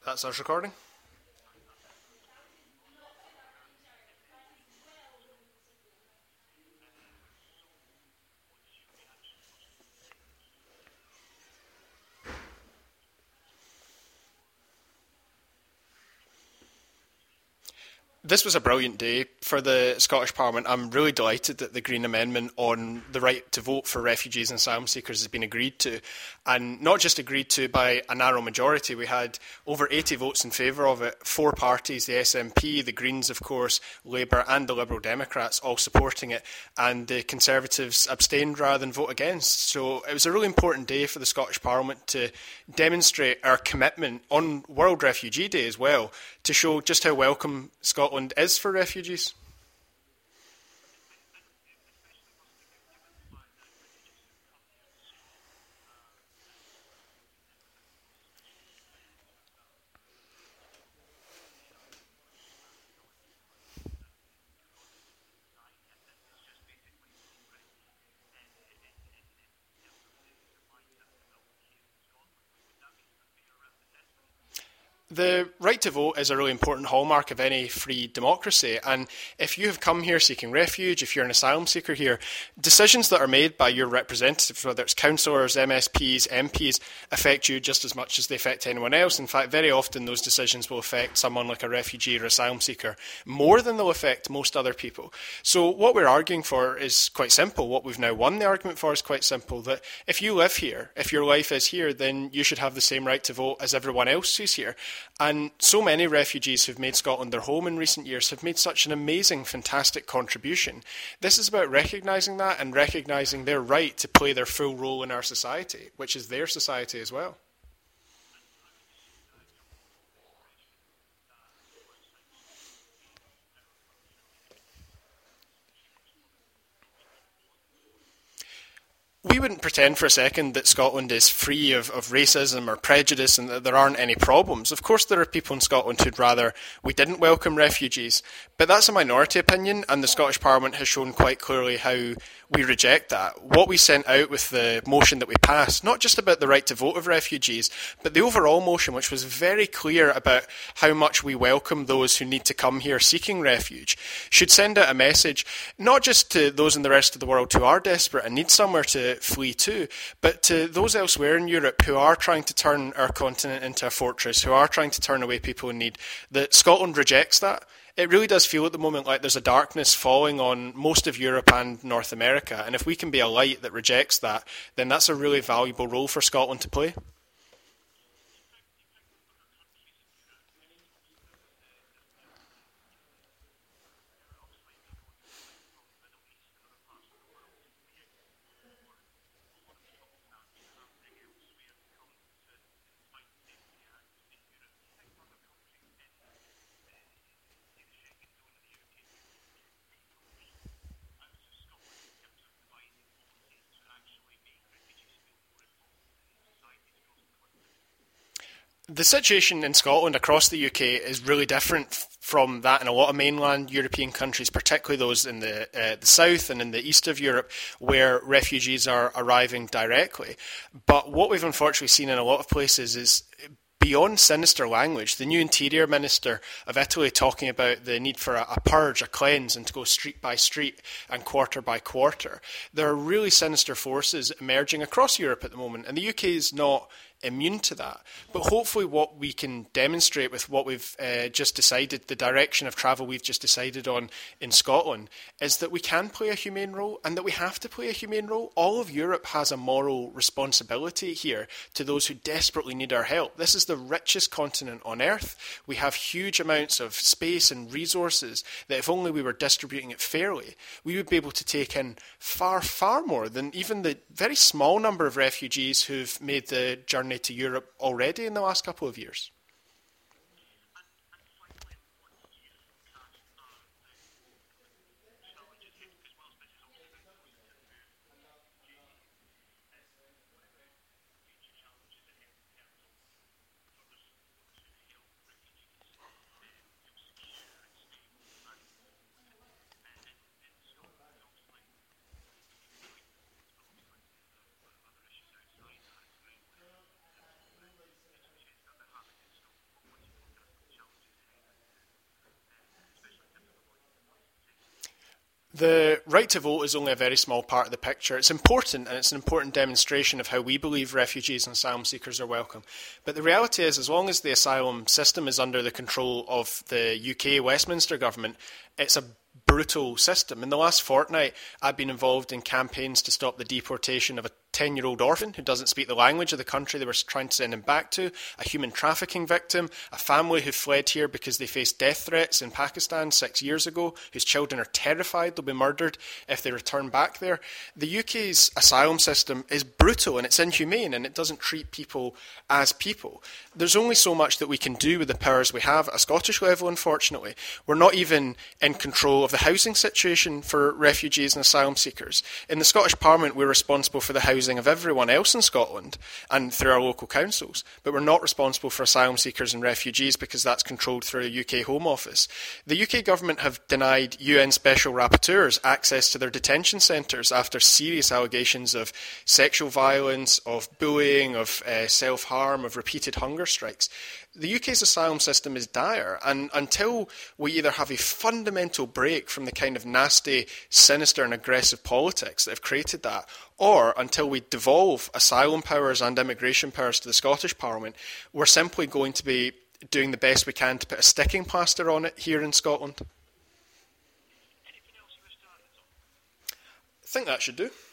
That's us recording. This was a brilliant day for the Scottish Parliament. I'm really delighted that the Green Amendment on the right to vote for refugees and asylum seekers has been agreed to, and not just agreed to by a narrow majority. We had over 80 votes in favour of it, four parties, the SNP, the Greens, of course, Labour and the Liberal Democrats all supporting it, and the Conservatives abstained rather than vote against. So it was a really important day for the Scottish Parliament to demonstrate our commitment on World Refugee Day as well, to show just how welcome Scotland is for refugees. The right to vote is a really important hallmark of any free democracy, and if you have come here seeking refuge, if you're an asylum seeker here, decisions that are made by your representatives, whether it's councillors, MSPs, MPs, affect you just as much as they affect anyone else. In fact, very often those decisions will affect someone like a refugee or asylum seeker more than they'll affect most other people. So what we're arguing for is quite simple. What we've now won the argument for is quite simple, that if you live here, if your life is here, then you should have the same right to vote as everyone else who's here. And so many refugees who've made Scotland their home in recent years have made such an amazing, fantastic contribution. This is about recognising that and recognising their right to play their full role in our society, which is their society as well. We wouldn't pretend for a second that Scotland is free of racism or prejudice and that there aren't any problems. Of course there are people in Scotland who'd rather we didn't welcome refugees, but that's a minority opinion, and the Scottish Parliament has shown quite clearly how we reject that. What we sent out with the motion that we passed, not just about the right to vote of refugees, but the overall motion, which was very clear about how much we welcome those who need to come here seeking refuge, should send out a message, not just to those in the rest of the world who are desperate and need somewhere to flee to, but to those elsewhere in Europe who are trying to turn our continent into a fortress, who are trying to turn away people in need, that Scotland rejects that. It really does feel at the moment like there's a darkness falling on most of Europe and North America, and if we can be a light that rejects that, then that's a really valuable role for Scotland to play. The situation in Scotland across the UK is really different from that in a lot of mainland European countries, particularly those in the south and in the east of Europe, where refugees are arriving directly. But what we've unfortunately seen in a lot of places is, beyond sinister language, the new Interior Minister of Italy talking about the need for a purge, a cleanse, and to go street by street and quarter by quarter. There are really sinister forces emerging across Europe at the moment, and the UK is not immune to that. But hopefully what we can demonstrate with what we've just decided, the direction of travel we've just decided on in Scotland, is that we can play a humane role and that we have to play a humane role. All of Europe has a moral responsibility here to those who desperately need our help. This is the richest continent on earth. We have huge amounts of space and resources that if only we were distributing it fairly, we would be able to take in far, far more than even the very small number of refugees who've made the journey to Europe already in the last couple of years. The right to vote is only a very small part of the picture. It's important, and it's an important demonstration of how we believe refugees and asylum seekers are welcome. But the reality is, as long as the asylum system is under the control of the UK Westminster government, it's a brutal system. In the last fortnight, I've been involved in campaigns to stop the deportation of a 10-year-old orphan who doesn't speak the language of the country they were trying to send him back to, a human trafficking victim, a family who fled here because they faced death threats in Pakistan 6 years ago, whose children are terrified they'll be murdered if they return back there. The UK's asylum system is brutal and it's inhumane, and it doesn't treat people as people. There's only so much that we can do with the powers we have at a Scottish level, unfortunately. We're not even in control of the housing situation for refugees and asylum seekers. In the Scottish Parliament, we're responsible for the housing of everyone else in Scotland and through our local councils, but we're not responsible for asylum seekers and refugees because that's controlled through a UK Home Office. The UK government have denied UN special rapporteurs access to their detention centres after serious allegations of sexual violence, of bullying, of self-harm, of repeated hunger strikes. The UK's asylum system is dire, and until we either have a fundamental break from the kind of nasty, sinister and aggressive politics that have created that, or until we devolve asylum powers and immigration powers to the Scottish Parliament, we're simply going to be doing the best we can to put a sticking plaster on it here in Scotland. I think that should do.